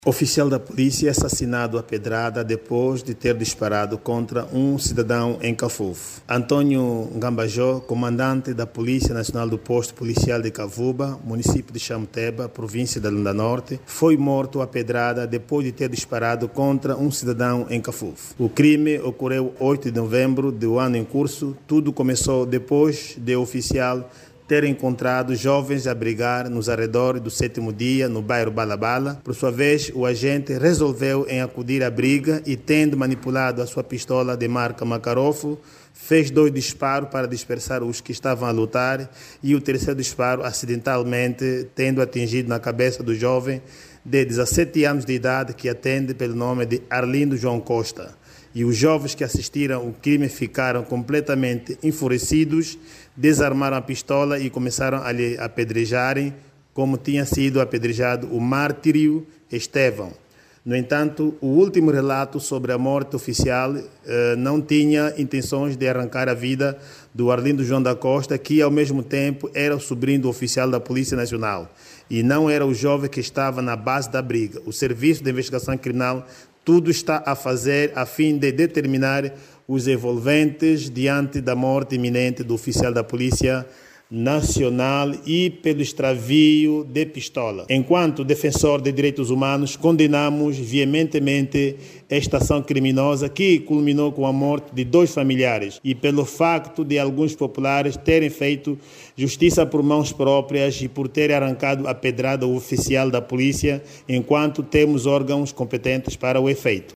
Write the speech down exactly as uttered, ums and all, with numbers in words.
Oficial da polícia é assassinado a pedrada depois de ter disparado contra um cidadão em Cafufo. Antônio Ngambajó, comandante da Polícia Nacional do Posto Policial de Cavuba, município de Chamuteba, província da Lunda Norte, foi morto a pedrada depois de ter disparado contra um cidadão em Cafufo. O crime ocorreu oito de novembro do ano em curso. Tudo começou depois de o oficial ter encontrado jovens a brigar nos arredores do sétimo dia, no bairro Balabala. Por sua vez, o agente resolveu em acudir à briga e, tendo manipulado a sua pistola de marca Makarov, fez dois disparos para dispersar os que estavam a lutar e o terceiro disparo, acidentalmente, tendo atingido na cabeça do jovem de dezessete anos de idade, que atende pelo nome de Arlindo João Costa. E os jovens que assistiram ao crime ficaram completamente enfurecidos, desarmaram a pistola e começaram a lhe apedrejarem, como tinha sido apedrejado o mártir Estevão. No entanto, o último relato sobre a morte oficial eh, não tinha intenções de arrancar a vida do Arlindo João da Costa, que ao mesmo tempo era o sobrinho do oficial da Polícia Nacional. E não era o jovem que estava na base da briga. O Serviço de Investigação Criminal tudo está a fazer a fim de determinar os envolventes diante da morte iminente do oficial da Polícia Nacional e pelo extravio de pistola. Enquanto defensor de direitos humanos, condenamos veementemente esta ação criminosa que culminou com a morte de dois familiares e pelo facto de alguns populares terem feito justiça por mãos próprias e por terem arrancado a pedrada ao oficial da polícia, enquanto temos órgãos competentes para o efeito.